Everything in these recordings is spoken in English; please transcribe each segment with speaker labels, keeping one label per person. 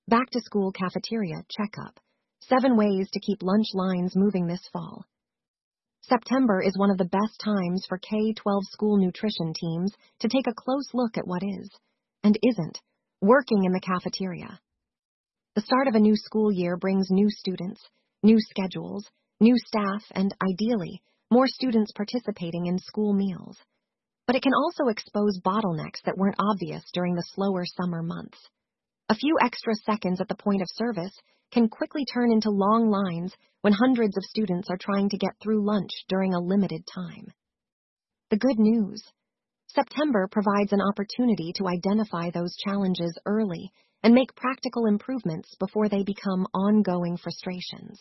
Speaker 1: Back to school cafeteria checkup. 7 ways to keep lunch lines moving this fall. September is one of the best times for K-12 school nutrition teams to take a close look at what is, and isn't, working in the cafeteria. The start of a new school year brings new students, new schedules, new staff, and, ideally, more students participating in school meals. But it can also expose bottlenecks that weren't obvious during the slower summer months. A few extra seconds at the point of service can quickly turn into long lines when hundreds of students are trying to get through lunch during a limited time. The good news: September provides an opportunity to identify those challenges early and make practical improvements before they become ongoing frustrations.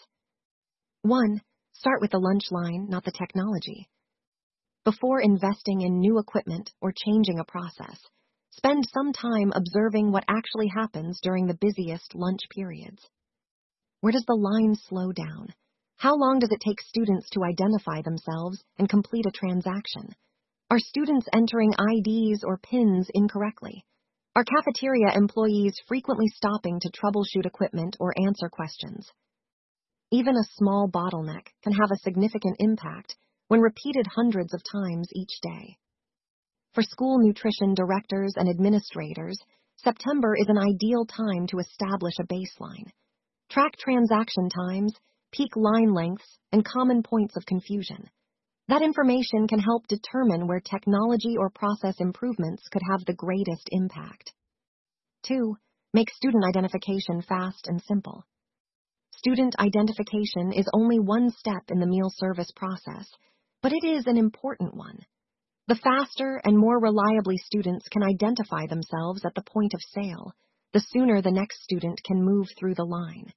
Speaker 1: 1. Start with the lunch line, not the technology. Before investing in new equipment or changing a process, spend some time observing what actually happens during the busiest lunch periods. Where does the line slow down? How long does it take students to identify themselves and complete a transaction? Are students entering IDs or PINs incorrectly? Are cafeteria employees frequently stopping to troubleshoot equipment or answer questions? Even a small bottleneck can have a significant impact when repeated hundreds of times each day. For school nutrition directors and administrators, September is an ideal time to establish a baseline. Track transaction times, peak line lengths, and common points of confusion. That information can help determine where technology or process improvements could have the greatest impact. 2. Make student identification fast and simple. Student identification is only one step in the meal service process, but it is an important one. The faster and more reliably students can identify themselves at the point of sale, the sooner the next student can move through the line.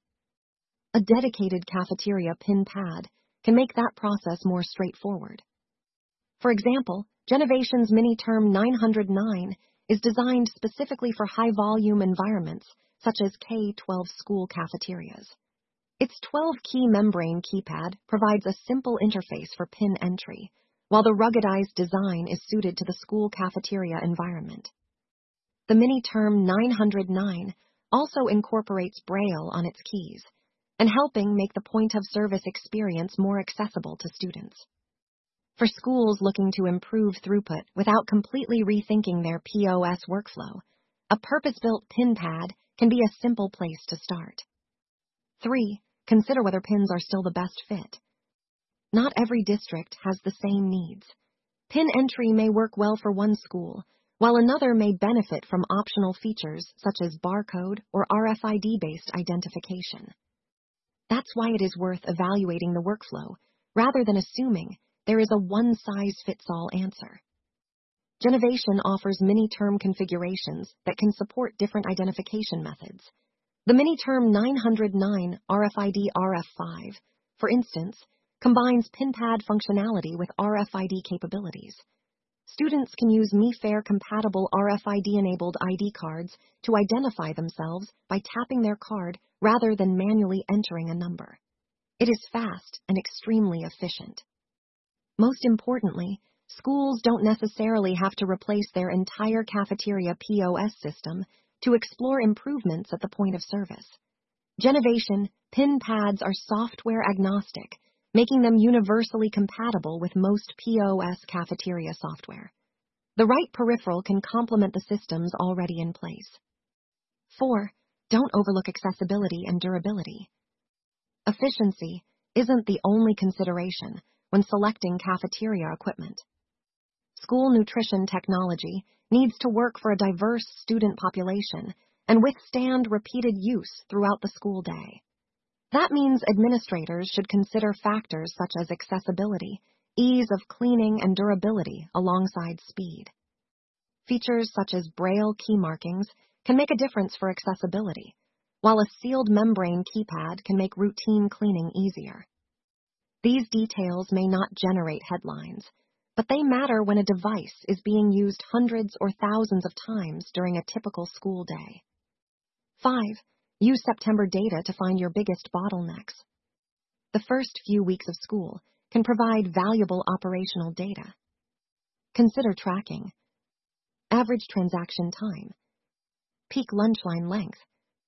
Speaker 1: A dedicated cafeteria PIN pad can make that process more straightforward. For example, Genovation's Mini-Term 909 is designed specifically for high-volume environments such as K-12 school cafeterias. Its 12-key membrane keypad provides a simple interface for PIN entry, while the ruggedized design is suited to the school cafeteria environment. The Mini-Term 909 also incorporates Braille on its keys, and helping make the point-of-service experience more accessible to students. For schools looking to improve throughput without completely rethinking their POS workflow, a purpose-built PIN pad can be a simple place to start. 3. Consider whether PINs are still the best fit. Not every district has the same needs. PIN entry may work well for one school, while another may benefit from optional features such as barcode or RFID-based identification. That's why it is worth evaluating the workflow, rather than assuming there is a one-size-fits-all answer. Genovation offers mini-term configurations that can support different identification methods. The Mini-Term 909 RFID RF5, for instance, combines PIN-pad functionality with RFID capabilities. Students can use MeFair-compatible RFID-enabled ID cards to identify themselves by tapping their card rather than manually entering a number. It is fast and extremely efficient. Most importantly, schools don't necessarily have to replace their entire cafeteria POS system to explore improvements at the point of service. Genovation PIN pads are software agnostic, making them universally compatible with most POS cafeteria software. The right peripheral can complement the systems already in place. 4. Don't overlook accessibility and durability. Efficiency isn't the only consideration when selecting cafeteria equipment. School nutrition technology needs to work for a diverse student population and withstand repeated use throughout the school day. That means administrators should consider factors such as accessibility, ease of cleaning, and durability alongside speed. Features such as Braille key markings can make a difference for accessibility, while a sealed membrane keypad can make routine cleaning easier. These details may not generate headlines, but they matter when a device is being used hundreds or thousands of times during a typical school day. 5. Use September data to find your biggest bottlenecks. The first few weeks of school can provide valuable operational data. Consider tracking average transaction time, peak lunch line length,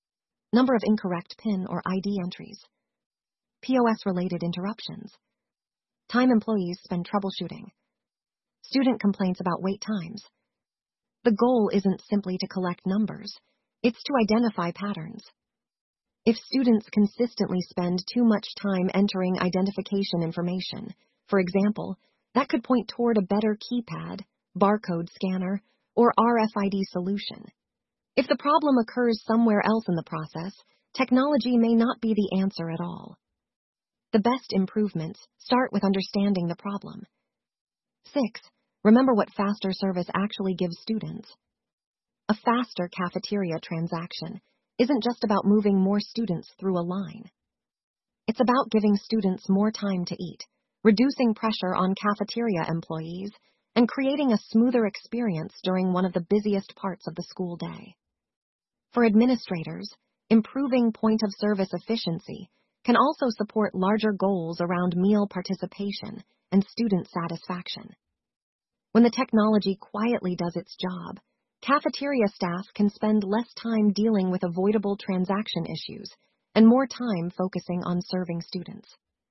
Speaker 1: number of incorrect PIN or ID entries, POS-related interruptions, time employees spend troubleshooting, student complaints about wait times. The goal isn't simply to collect numbers, it's to identify patterns. If students consistently spend too much time entering identification information, for example, that could point toward a better keypad, barcode scanner, or RFID solution. If the problem occurs somewhere else in the process, technology may not be the answer at all. The best improvements start with understanding the problem. 6. Remember what faster service actually gives students. A faster cafeteria transaction isn't just about moving more students through a line. It's about giving students more time to eat, reducing pressure on cafeteria employees, and creating a smoother experience during one of the busiest parts of the school day. For administrators, improving point-of-service efficiency can also support larger goals around meal participation and student satisfaction. When the technology quietly does its job, cafeteria staff can spend less time dealing with avoidable transaction issues and more time focusing on serving students.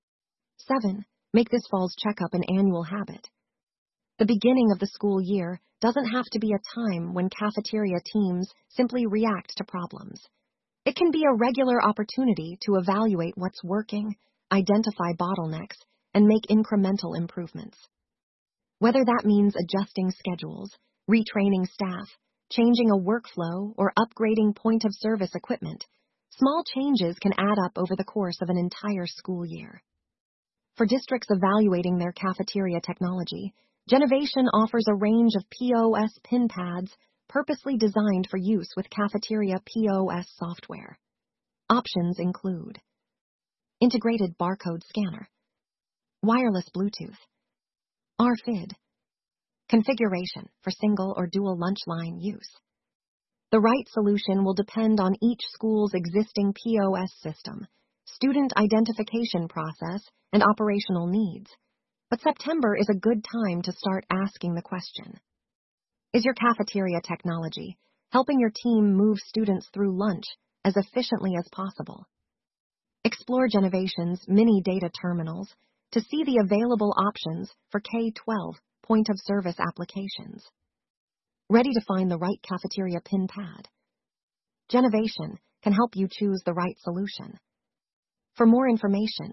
Speaker 1: 7. Make this fall's checkup an annual habit. The beginning of the school year doesn't have to be a time when cafeteria teams simply react to problems. It can be a regular opportunity to evaluate what's working, identify bottlenecks, and make incremental improvements. Whether that means adjusting schedules, retraining staff, changing a workflow, or upgrading point-of-service equipment, small changes can add up over the course of an entire school year. For districts evaluating their cafeteria technology, Genovation offers a range of POS PIN pads purposely designed for use with cafeteria POS software. Options include integrated barcode scanner, wireless Bluetooth, RFID, configuration for single or dual lunch line use. The right solution will depend on each school's existing POS system, student identification process, and operational needs. But September is a good time to start asking the question: is your cafeteria technology helping your team move students through lunch as efficiently as possible? Explore Genovation's mini data terminals to see the available options for K-12 point-of-service applications. Ready to find the right cafeteria PIN pad? Genovation can help you choose the right solution. For more information,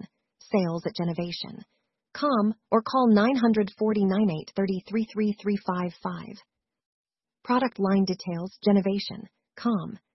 Speaker 1: sales@genovation.com or call 940-9830-33355. Product line details, Genovation.com.